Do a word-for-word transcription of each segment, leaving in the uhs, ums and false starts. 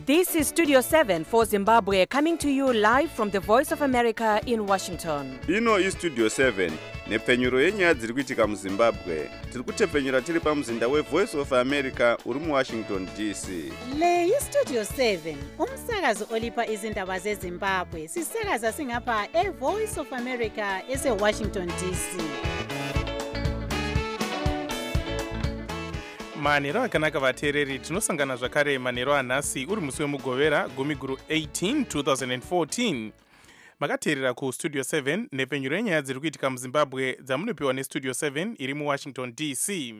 This is Studio seven for Zimbabwe, coming to you live from the Voice of America in Washington. Ino is Studio seven, nepfenyuro yenyaya dziri kuitika muZimbabwe. Tiri kutepfenyura tiri pamuzinda weVoice of America uri muWashington D C. Le iStudio seven, umsakazo olipa izindaba zeZimbabwe. Sisakaza singapha eVoice of America eseWashington D C. manhero akanaka vateereri, tinosangana zvakare manhero anhasi uri musi wemugovera gumi guru eighteen twenty fourteen. makateerera kustudio seven nepfenyuro yenyaya dziri kuitika muZimbabwe dzamunopiwa nestudio seven iri muWashington D C.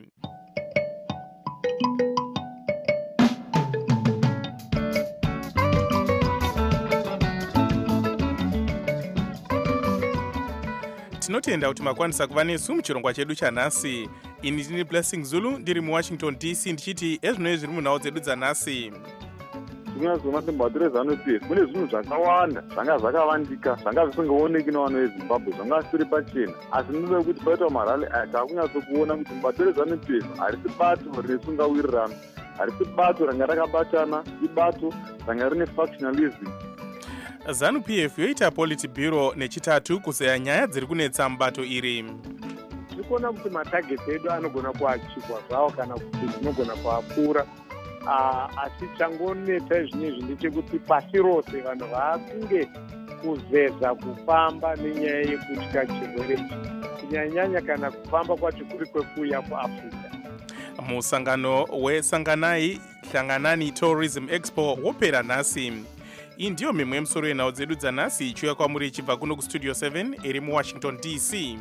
tinotenda kuti makwanisa kuva nesu muchirongwa chedu chanhasi. ini ndini Blessing Zulu ndiri muWashington D C ndichiti ezvino zviri munhau dzedu dzanhasi. tinazona sembadire ZANU-PF mune zvinhu zvakawanda zvanga zvakavandika zvanga zvisingaoneki nevanhu veZimbabwe zvanga zvisiri pachena, asi ndinoda kuti paitwa marali aya takunyatsokuona kuti mbadire ZANU-PF harisi bato rine sungawirirano, harisi bato ranga rakabatana, ibato ranga rine factionalism. ZANU-PF yoita politburo nechitatu kuzeya nyaya dziri kunetsa mubato iri. tikuona kuti matageti edu anogona kuachikwa zvawo kana kuti zvinogona kuapfuura. Uh, asi changonetsa izvinezvi ndechekuti pasi rose vanhu vaakunge kuzeza kufamba nenyaya yekutya chirwere ichi, kunyanyanya kana kufamba kwacho kuri kwekuuya kuAfrica. musangano wesanganai hlanganani tourism expo wopera nhasi. iyi ndiyo mimwe yemusoro yenhau dzedu dzanhasi ichiuya kwamuri ichibva kuno kustudio seven iri muWashington D C.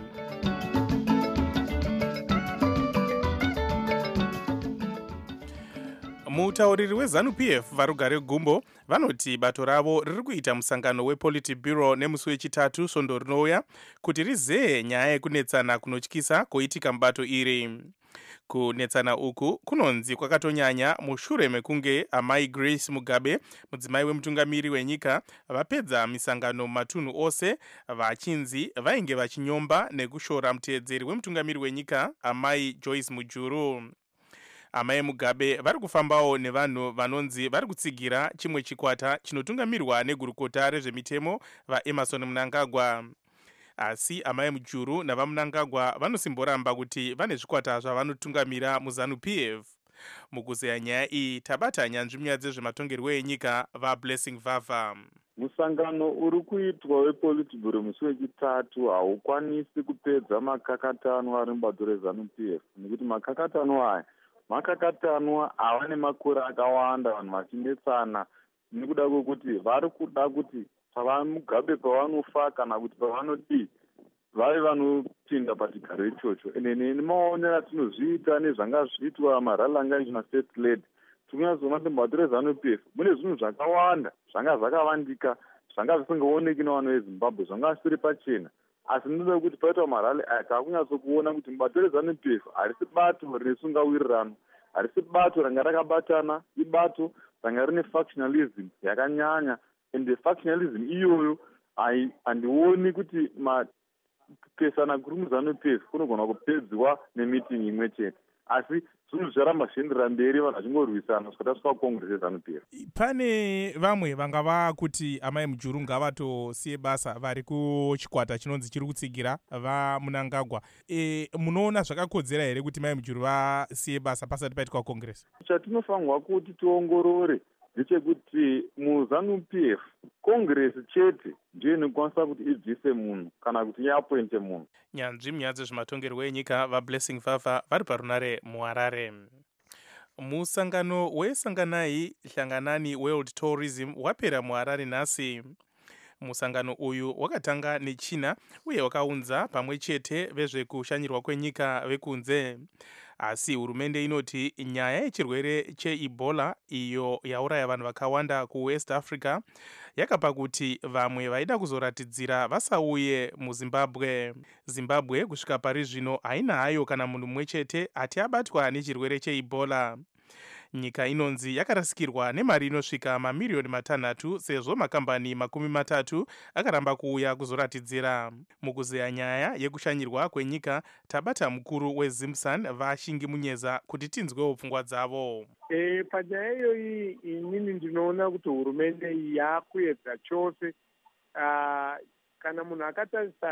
mutauriri weZANU-PF varugare gumbo vanoti bato ravo riri kuita musangano wepolitburo nemusi wechitatu svondo rinouya kuti rizeye nyaya yekunetsana kunotyisa koitika mubato iri. kunetsana uku kunonzi kwakatonyanya mushure mekunge amai Grace Mugabe, mudzimai wemutungamiri wenyika, vapedza misangano mumatunhu ose vachinzi vainge vachinyomba nekushora muteedzeri wemutungamiri wenyika amai Joyce Mujuru. amai Mugabe vari kufambawo nevanhu vanonzi vari kutsigira chimwe chikwata chinotungamirwa negurukota rezvemitemo vaEmerson Mnangagwa. asi amai Mujuru navaMnangagwa vanosimboramba kuti vane zvikwata zvavanotungamira muZANU-PF. mukuzeya nyaya iyi tabata nyanzvi munyaya dzezvematongerwo enyika vaBlessing Vava. musangano uri kuitwa wepolitburo musi wechitatu haukwanisi kupedza makakatanwa ari mubato reZANU-PF, nekuti makakatanwa aya makakatanwa ava nemakore akawanda vanhu vachinetsana nekuda kwekuti vari kuda kuti pavaMugabe pavanofa kana kuti pavanodii vave vanopinda pachigaro ichocho. ende neni maonero atinozviita nezvanga zviitwa marali anga aitwa nastate lady, tikunyatsoona sembato reZANU-PF mune zvinhu zvakawanda zvanga zvakavandika zvanga zvisingaoneki nevanhu veZimbabwe zvanga zvisiri pachena, asi ndinoda kuti paitwa marali aya takunyatsokuona kuti mubato reZANU-PF harisi bato rine sungawirirano, harisi bato ranga rakabatana, ibato ranga rine factionalism yakanyanya. ende factionalism iyoyo handioni kuti mapesana kuri muZANU-PF kunogona kupedzwa nemitingi imwe chete, asi zvinhu zvaramba zvienderera mberi vanhu vachingorwisana kusvika tasvika kukongresi yeZANU-PF. pane vamwe vanga vakuti amai Mujuru ngavatosiye basa vari kuchikwata chinonzi chiri kutsigira vaMnangagwa. e, munoona zvakakodzera here kuti mai Mujuru vasiye basa pasati paitika kongresi? chatinofanirwa kuti tiongorore ndechekuti muZANU-PF kongresi chete ndiyo inokwanisa kuti ibvise munhu kana kuti iapointe munhu. nyanzvi munyaya dzezvematongerwo enyika vaBlessing Vava vari parunare muHarare. musangano wesanganai hlanganani world tourism wapera muHarare nhasi. musangano uyu wakatanga nechina uye wakaunza pamwe chete vezvekushanyirwa kwenyika vekunze. asi hurumende inoti nyaya yechirwere cheEbola iyo yauraya vanhu vakawanda kuWest Africa yakapa kuti vamwe vaida kuzoratidzira vasauye muZimbabwe. Zimbabwe kusvika pari zvino haina hayo kana munhu mumwe chete ati abatwa nechirwere cheEbola. nyika inonzi yakarasikirwa nemari inosvika mamiriyoni matanhatu sezvo makambani makumi matatu akaramba kuuya kuzoratidzira. Mukuzeya nyaya yekushanyirwa kwenyika, tabata mukuru weZimsan Vashingi Munyeza kuti tinzwewo pfungwa dzavo. E, panyaya iyoyi inini ndinoona kuti hurumende iyi yakuedza chose. Uh, kana munhu akatarisa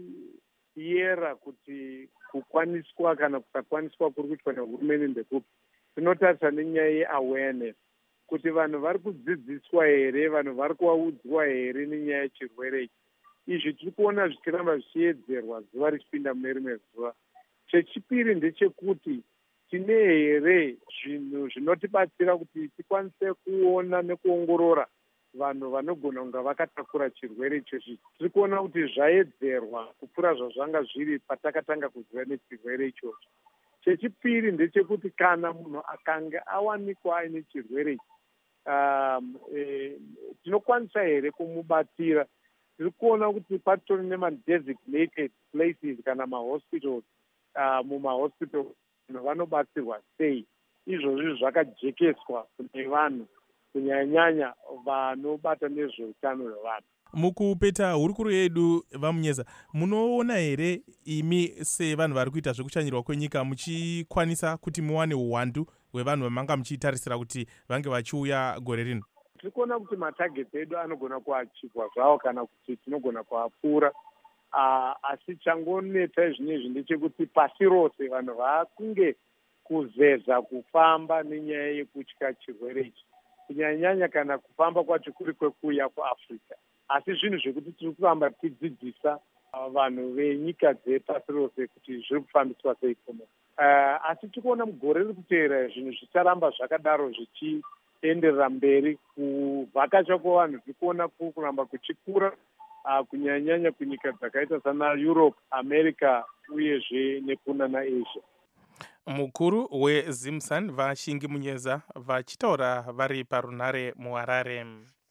achiyera kuti kukwaniswa kana kusakwaniswa kuri kuitwa nehurumende ndekupi, tinotarisa nenyaya yeawareness kuti vanhu vari kudzidziswa here, vanhu vari kuaudzwa here nenyaya yechirwere ichi. Izvi tiri kuona zvichiramba zvichiedzerwa zuva richipinda mune rimwe zuva. Chechipiri ndechekuti tine here zvinhu zvinotibatsira kuti tikwanise kuona nekuongorora vanhu vanogona kunga vakatakura chirwere ichochi. Tiri kuona kuti zvaedzerwa kupfuura zvazvanga zviri patakatanga kuziva nechirwere ichochi. Chechipiri ndechekuti kana munhu akanga awanikwa aine chirwere ichi, um, e, tinokwanisa here kumubatsira. Tiri kuona kuti patori nema-designated places kana mahospitals, uh, mumahospital vanhu vanobatsirwa sei. Izvozvi zvakajekeswa kune vanhu kunyanyanya vanobata nezveutano hwevanhu. Mukupeta hurukuru yedu Vamunyeza, munoona here imi sevanhu vari kuita zvekushanyirwa kwenyika muchikwanisa kuti muwane uwandu hwevanhu vamanga muchitarisira kuti vange vachiuya gore rino? Tiri kuona kuti matageti edu anogona kuachivwa zvawo kana kuti tinogona kuapfuura. Uh, asi changoneta zvinezvi ndechekuti pasi rose vanhu vakunge kuzeza kufamba nenyaya yekutya chirwere ichi, kunyanyanya kana kufamba kwacho kuri kwekuuya kuAfrica. Asi zvinhu zvekuti tiri kuramba tichidzidzisa uh, vanhu venyika dzepasi rose kuti zviri kufambiswa sei kuno. Uh, asi tikuona mugore riri kuteera zvinhu zvicharamba zvakadaro zvichienderera mberi. Kuvhakacha kwavanhu tiri kuona kuri kuramba kuchikura, uh, kunyanyanya kunyika dzakaita sana Europe, America uyezve nekuna naAsia. Mukuru weZimsan Vashingi Munyeza vachitaura vari parunare muHarare.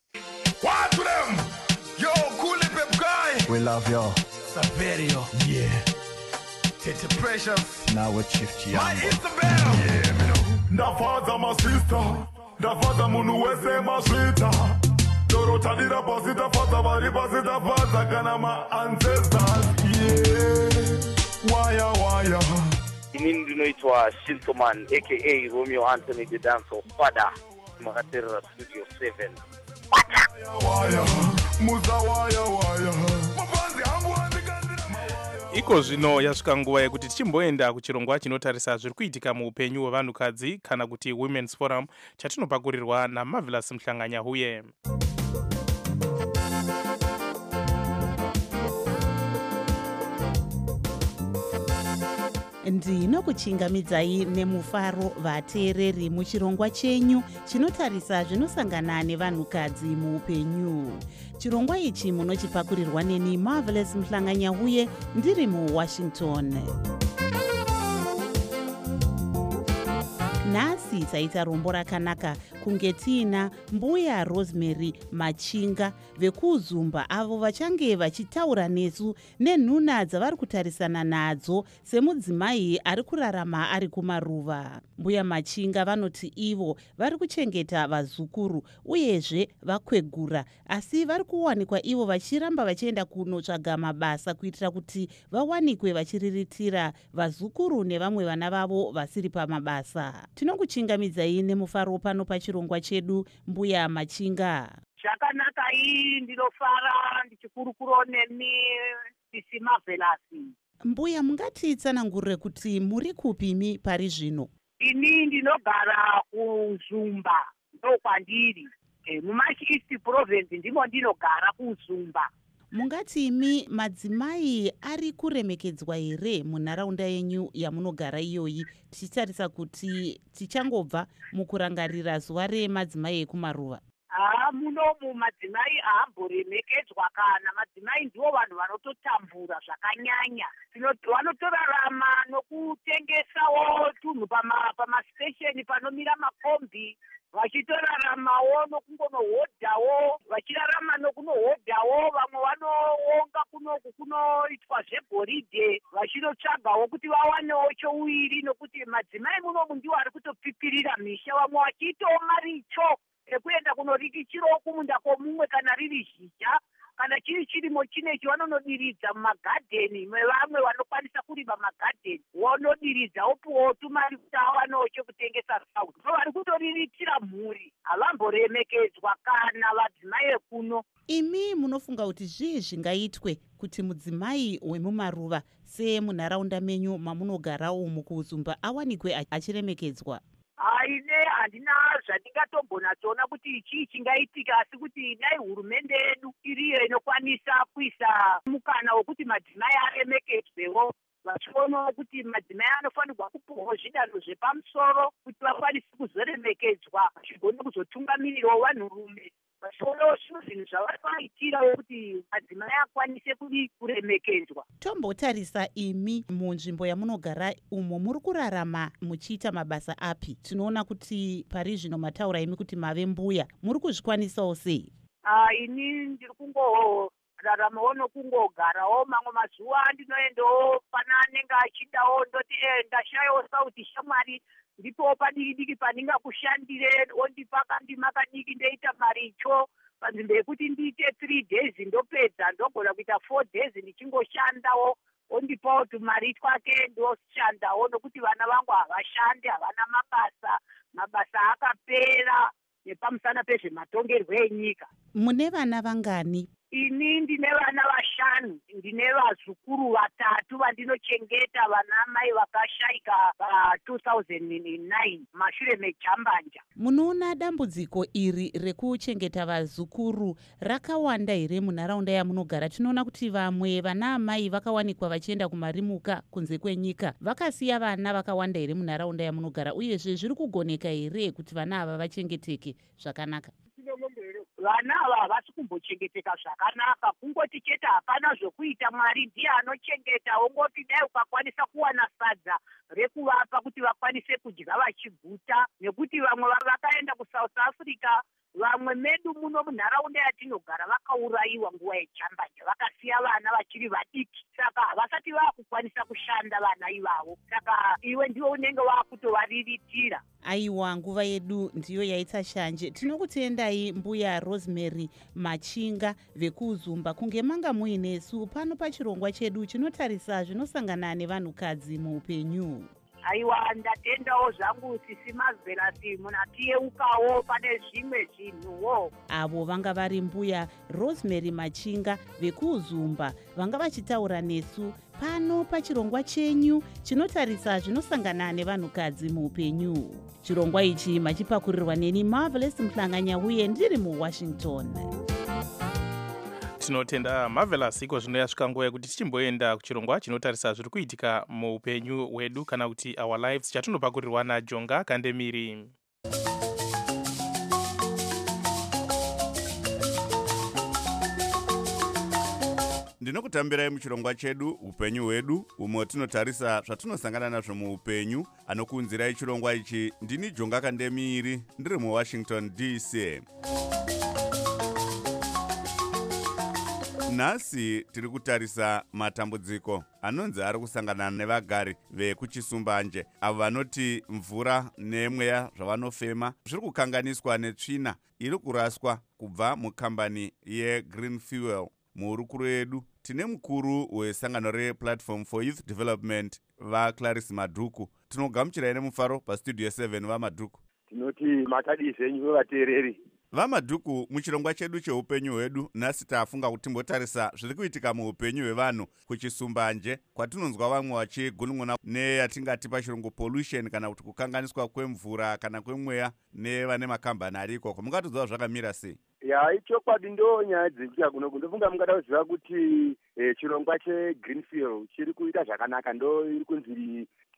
What to them? Yo, cool pep guy. We love you. Saverio. Yeah. Tete Precious. Now with Chief Chiambo. My Isabel. Yeah, me know. Ndafaza my sister. Ndafaza munu wese maswita. Dorota dira posita faza bari posita faza kana my ancestors. Yeah. Waya waya. Inini ndinoitwa Shintoman aka Romeo Anthony the Dancer Father Makaterera Studio seven. Waya muza waya waya. Iko zvino yasvika nguva yekuti tichimboenda kuchirongwa chinotarisa zviri kuitika muupenyu hwevanhukadzi kana kuti Women's Forum chatinopakurirwa naMarvelous Mhlanganyahuye. ndinokuchingamidzai nemufaro vateereri muchirongwa chenyu chinotarisa zvinosangana nevanhukadzi muupenyu. Chirongwa ichi munochipakurirwa neni Marvelous Mhlanganyahuye ndiri muWashington. Nhasi taita rombo rakanaka kunge tiina mbuya Rosemary Machinga vekuZumba avo vachange vachitaura nesu nenhuna dzavari kutarisana nadzo semudzimai ari kurarama ari kumaruva. Mbuya Machinga vanoti ivo vari kuchengeta vazukuru uyezve vakwegura, asi vari kuwanikwa ivo vachiramba vachienda kunotsvaga mabasa kuitira kuti vawanikwe vachiriritira vazukuru nevamwe vana vavo vasiri pamabasa. Tinokuchingamidzai nemufaro pano pachirongwa chedu Mbuya Machinga. Zvakanaka iyi ndinofara ndichikurukuro nemi Sisi Marvelous. Mbuya mungatitsanangurire kuti muri kupimi pari zvino? Ini ndinogara kuZumba ndokwandiri. E, muMachi East Province ndimo ndinogara kuZumba. Mungati imi madzimai ari kuremekedzwa here munharaunda yenyu yamunogara iyoyi, tichitarisa kuti tichangobva mukurangarira zuva remadzimai ekumaruva? Ah, munomu madzimai aamboremekedzwa kana. Madzimai ndivo vanhu vanototambura zvakanyanya. Vanotorarama nokutengesawo tunhu pamasitesheni panomira makombi, vachitoraramawo nokungonohodhawo vachirarama nokunohodhawo, vamwe vanoonga kunoku kunoitwa zvegoridhe vachinotsvagawo kuti vawanewo chouiri, nokuti madzimai munomu ndiwo ari kutopipirira misha, vamwe vachiitawo maricho ekuenda kunorikichirawo kumunda kwomumwe kana riri zhizha kana chiri chirimo chinechi vanonodiridza mumagadheni mevamwe vanokwanisa kurima magadheni, vanodiridza opuwawo tumari kuti avanewo chekutengesa zvavo. So vari kutoriritira mhuri, havamboremekedzwa kana vadzimai vekuno. Imi munofunga kuti zvii zvingaitwe kuti mudzimai wemumaruva semunharaunda menyu mamunogara umu kuZumba awanikwe achiremekedzwa? Haine, handina zvandingatombonatsona kuti ichi chingaitika, asi kuti dai hurumende yedu iriyo inokwanisa kuisa mukana wekuti madzimai aremekedzwewo, vachionawo kuti madzimai anofanirwa kupuwawo zvidanho zvepamusoro kuti vakwanise kuzoremekedzwa, vachigone kuzotungamirirawo vanhurume, vachionawo zvimwe zvinhu zvavari vaitirawo kuti madzimai akwanise kuremekedzwa. Tombotarisa imi munzvimbo yamunogara umo muri kurarama muchiita mabasa api? Tinoona kuti pari zvino mataura imi kuti mave mbuya, muri kuzvikwanisawo sei? Ah, ini ndiri kungoraramawo nokungogarawo, mamwe mazuva ndinoendawo pana anenge achidawo ndoti eh ndashayawo sauti shamwari ndipo padiki diki pandingakushandire ondipa kandima kadiki ndoita maricho panzvimbo yekuti ndiite three days ndopedza ndogona kuita four days ndichingoshandawo, ondipawo tumari twake ndoshandawo, nokuti vana vangu havashandi, havana mabasa, mabasa akapera nepamusana pezvematongerwo enyika. Mune vana vangani? Ini ndine vana vashanu, ndine vazukuru vatatu vandinochengeta, vana mai vakashaika pa two thousand nine mashure mejambanja. Munoona dambudziko iri rekuchengeta vazukuru rakawanda here munharaunda yamunogara? Tinoona kuti vamwe vana amai vakawanikwa vachienda kumarimuka kunze kwenyika, vakasiya vana vakawanda here munharaunda yamunogara, uyezve zviri kugoneka here kuti vana ava vachengeteke zvakanaka? Vana ava havasi kumbochengeteka zvakanaka, kungoti chete hapana zvokuita, Mwari ndiye anochengeta. Ongoti dai ukakwanisa kuwana sadza rekuvapa kuti vakwanise kudya vachiguta, nekuti vamwe vakaenda kuSouth Africa, vamwe medu muno munharaunda yatinogara vakaurayiwa nguva yechambanja, vakasiya vana vachiri vadiki, saka havasati vaakukwanisa kushanda vana ivavo, saka iwe ndiwe unenge waakutovariritira. Aiwa, nguva yedu ndiyo yaita shanje. Tinokutendai mbuya Rosemary Machinga vekuZumba kunge manga muinesu pano pachirongwa chedu chinotarisa zvinosangana nevanhukadzi muupenyu. Aiwa, ndatendawo zvangu sisi Mazvelasi, munatiyeukawo pane zvimwe zvinhuwo. Avo vanga vari mbuya Rosemary Machinga vekuZumba vanga vachitaura nesu pano pachirongwa chenyu chinotarisa zvinosangana nevanhukadzi muupenyu. Chirongwa ichi machipakurirwa neni Marvelous Mhlanganya uye ndiri muWashington. Tinotenda Marvelous, iko zvino yasvika nguva yekuti tichimboenda kuchirongwa chinotarisa zviri kuitika muupenyu hwedu kana kuti our lives, chatinopakurirwa naJonga Kandemiri. Ndinokutambirai muchirongwa chedu upenyu hwedu, umo tinotarisa zvatinosangana nazvo muupenyu. Anokuunzirai chirongwa ichi ndini Jonga Kandemiri, ndiri muWashington D C. Nhasi tiri kutarisa matambudziko anonzi ari kusangana nevagari vekuchisumbanje, avo vanoti mvura nemweya zvavanofema zviri kukanganiswa netsvina iri kuraswa kubva mukambani yeGreen Fuel. Muhurukuru yedu tine mukuru wesangano rePlatform for Youth Development vaClarice Madhuku. Tinogamuchirai nemufaro pastudio seven vaMadhuku. Tinoti makadi zvenyu vevateereri. VaMadhuku, muchirongwa chedu cheupenyu hwedu nhasi tafunga kuti timbotarisa zviri kuitika muupenyu hwevanhu kuchisumbanje, kwatinonzwa vamwe vachigunun'una neyatingati pachirungu pollution, kana kuti kukanganiswa kwemvura kana kwemweya nevane makambani ari ikoko. Mungatoziva zvakamira sei? Ya, ichokwadi ndo nyaya dzekuita kuno kundofunga mungada kuziva kuti eh, chirongwa cheGreen Fuel chiri kuita zvakanaka, ndo iri kunzi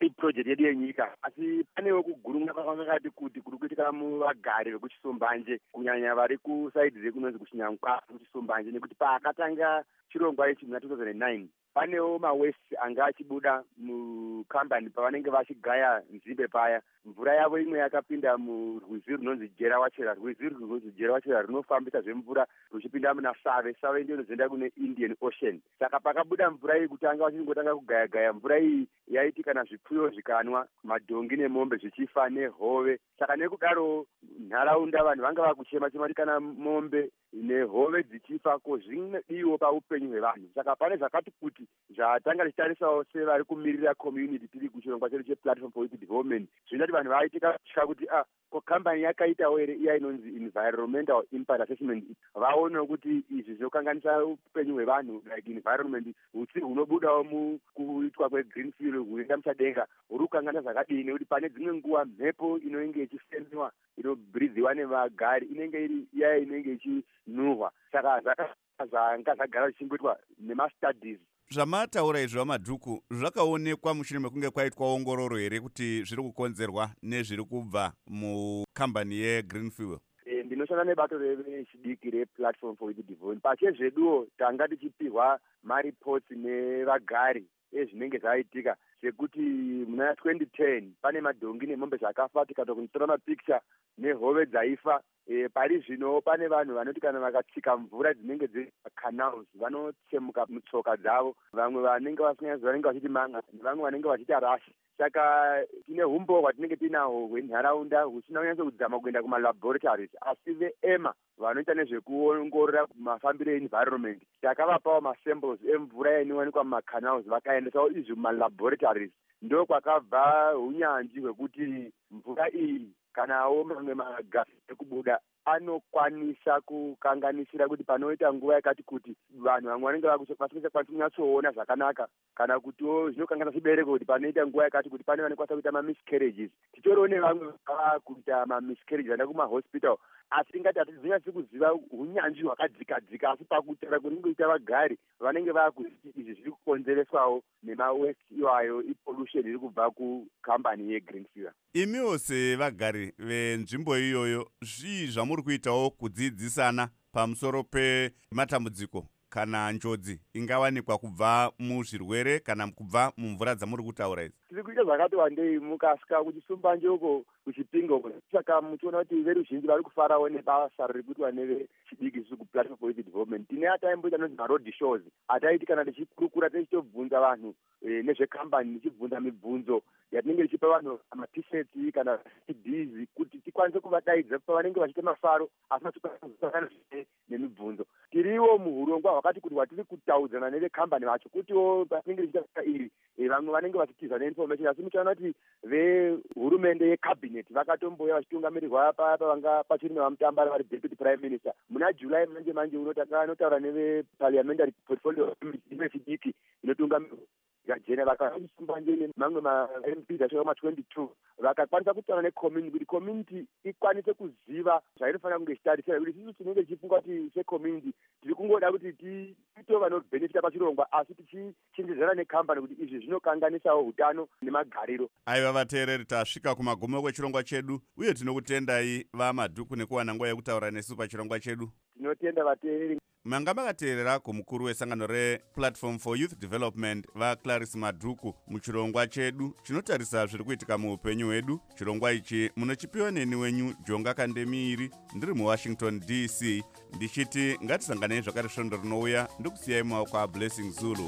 iprojekti yedu yenyika. Asi panewo kugurunga kwakangati kuti kuri kuitika muvagari vekuchisumbanje kunyanya vari kusaidi rekunonzi kuchinyangwa kuchisumbanje, nekuti paakatanga chirongwa ichi muna two thousand nine panewo mawesti anga achibuda mukambani pavanenge vachigaya nzimbe paya. Mvura yavo imwe yakapinda murwizi runonzi Jerawachera. Rwizi runonzi Jerawachera runofambisa zvemvura ruchipinda muna Save. Save ndiyo inozoenda kune Indian Ocean. Saka pakabuda mvura iyi kutanga vachingotanga kugaya gaya mvura iyi yaiti kana zvipfuyo zvikanwa, madhongi nemombe zvichifa nehove. Saka nekudaro nharaunda vanhu vanga vakuchema chema kuti kana mombe nehove dzichifa ko zvinodiwo paupenyu hwevanhu. Saka pane zvakati kuti zvatanga tichitarisawo sevari kumirira community tiri kuchirongwa chedu cheplatform for youth development, zvinoti vanhu vaitika kutya kuti ah ko kambani yakaitawo here iya inonzi environmental impact assessment, vaonewo kuti izvi zvinokanganisa upenyu hwevanhu like environment, utsi hunobudawo mukuitwa kwegreenfield huenda muchadenga huri kukanganisa zvakadini, nekuti pane dzimwe nguva mhepo inenge ichifemiwa inobhridhiwa nemagari inenge iri iya inenge ichinhuhwa. Saka zvanga zvagara zvichingoitwa nemastudies. Zvamataura izvi vamadhuku zvakaonekwa mushure mekunge kwaitwa ongororo here kuti zviri kukonzerwa nezviri kubva mukambani yeGreenfuel? Ndinoshanda nebato rechidiki replatform for youth development. Pachezveduwo tanga tichipihwa maripotsi nevagari ezvinenge zvaitika, sekuti muna twenty ten pane madhongi nemombe zvakafa, tikatoka kutora mapicture nehove dzaifa. E, pari zvino pane vanhu vanoti kana vakatsika mvura dzinenge dziri canals vanotsemuka mutsoka dzavo, vamwe vanenge vasingazi vanenge vachiti manga nevamwe vanenge vachiti rashi. Saka tine humbo hwatinenge tinahwo hwenharaunda husina kunyatso kudzama kuenda kumalaboratories, asi veema vanoita nezvekuongorora mafambiro environment takavapawo masamples emvura yainowanikwa mumacanals vakaendesawo izvi mumalaboratories. Ndo kwakabva unyanzvi hwekuti mvura iyi kanawo mamwe magasi ekubuda anokwanisa kukanganisira kuti panoita nguva yakati kuti vanhu vamwe vanenge vasikakwanisi kunyatsoona zvakanaka, kana kutiwo zvinokanganisa chibereko kuti panoita nguva yakati kuti pane vanokwanisa kuita mamiscarriages. Titoriwo nevamwe vakuita mamiscarriages vanoenda kumahospital, asi ngati hatizinyatsi kuziva unyanzvi hwakadzikadzika, asi pakutaura kunenge kuita vagari vanenge vakuziva izvi zviri kukonzereswawo nemawesti iwayo ipollution iri kubva kukambani yeGreenfuel. Imiwo sevagari venzvimbo iyoyo zvii zvamuri kuitawo kudzidzisana pamusoro pematambudziko kana njodzi ingawanikwa kubva muzvirwere kana kubva mumvura dzamuri kutaura idzi? Tiri kuita zvakati wandei mukasvika kuchisumbanje uko kuchipinga uko, saka muchiona kuti veruzhinji vari kufarawo nebasa riri kuitwa nevechidiki isusu kuplatform for youth development. Tine ataimboita nonzi maroad shows ataiti kana tichikurukura tichitobvunza vanhu e, nezvekambani, tichibvunza mibvunzo yatinenge tichipa vanhu matisheti kana C Ds kuti tikwanise kuvadaidza pavanenge vachiita mafaro asi vasikwanisa nemibvunzo. Tiriwo muhurongwa hwakati kuti watiri kutaudzana nevekambani vacho kutiwo patinenge tichiita iri e, vamwe vanenge vachitiza neinformation, asi muchaona kuti vehurumende yecabinet vakatomboya vachitungamirirwa papa vanga pachiri nevamutambara vari deputy prime minister. Muna July manje manje unotaka anotaura neveparliamentary portfolio vechidiki inotungamirwa jena vakasumbanje mamwe ma-M Ps asvika ma-twenty-two vakakwanisa kutaura necommunity kuti community ikwanise kuziva zvainofanira kunge ichitarisira, kuti isusu tinenge tichifunga kuti secommunity tiri kungoda kuti tiito vanobhenefita pachirongwa asi tichichenjedzana nekambani kuti izvi zvinokanganisawo hutano nemagariro. Aiva vateereri, tasvika kumagumo kwechirongwa chedu uye tinokutendai vamadhuku nekuwana nguva yekutaura nesu pachirongwa chedu. Tinotenda vateereri. Manga makateerera kumukuru wesangano replatform for youth development vaClarisse Madhuku muchirongwa chedu chinotarisa zviri kuitika muupenyu hwedu. Chirongwa ichi munochipiwa neni wenyu Jonga Kandemiiri, ndiri muWashington D C, ndichiti ngatisanganei zvakare svondo rinouya ndokusiyai mumaoko aBlessing Zulu.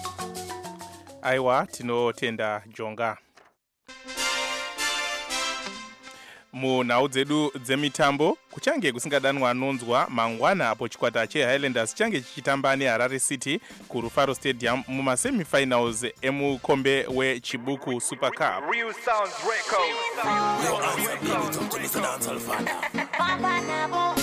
Aiwa, tinotenda Jonga. Munhau dzedu dzemitambo kuchange kusingadanwa anonzwa mangwana apo chikwata cheHighlanders change chichitamba neHarare City kuRufaro Stadium mumasemifinals emukombe weChibuku Super Cup. Real Sounds Records.